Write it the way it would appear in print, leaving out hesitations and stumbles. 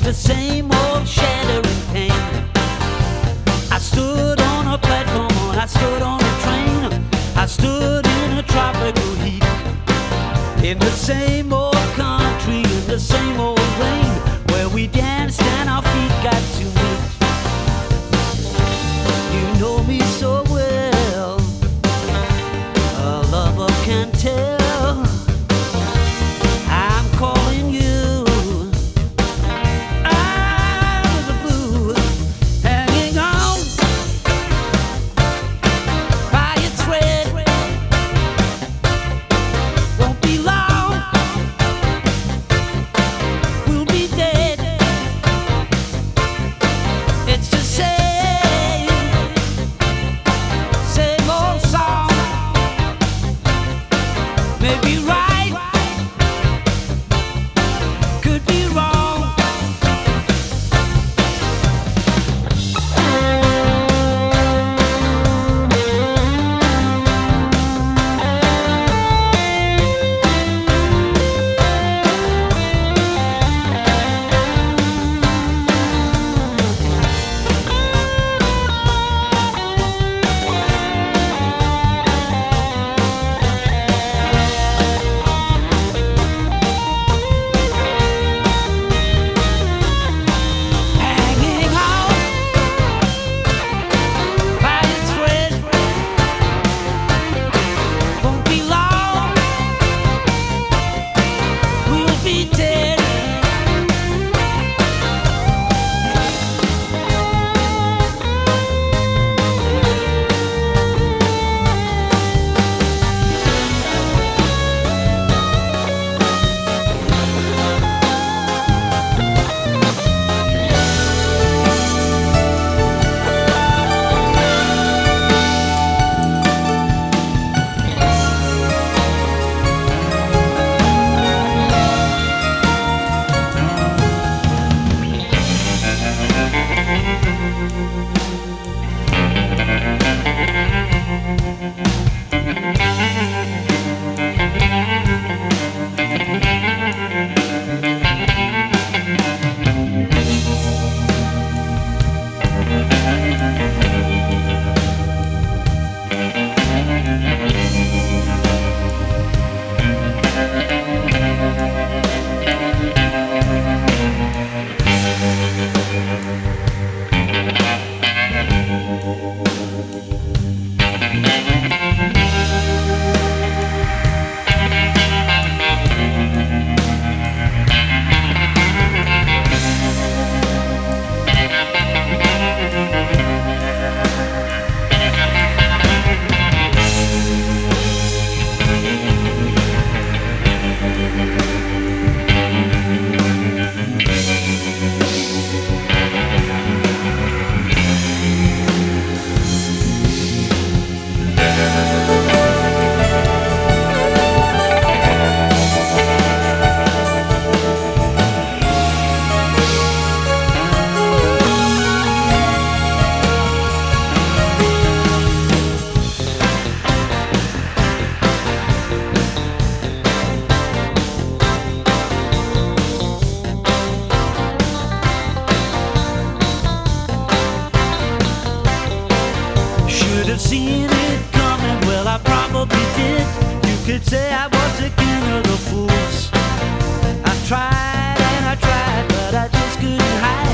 the same old shattering pain. I stood on a platform, I stood on a train, I stood in a tropical heat, in the same old country, in the same old rain, where we danced and our feet got to meet. You know me so well, a lover can tell. I'm calling you out of the blue, hanging on by a thread. Won't be long, we'll be dead. It's the same old song. Maybe right, could be wrong. Hanging on by a thread. Won't be long, we'll be dead. Should have seen it coming, well I probably did. You could say I was the king of the fools. I tried and I tried, but I just couldn't hide.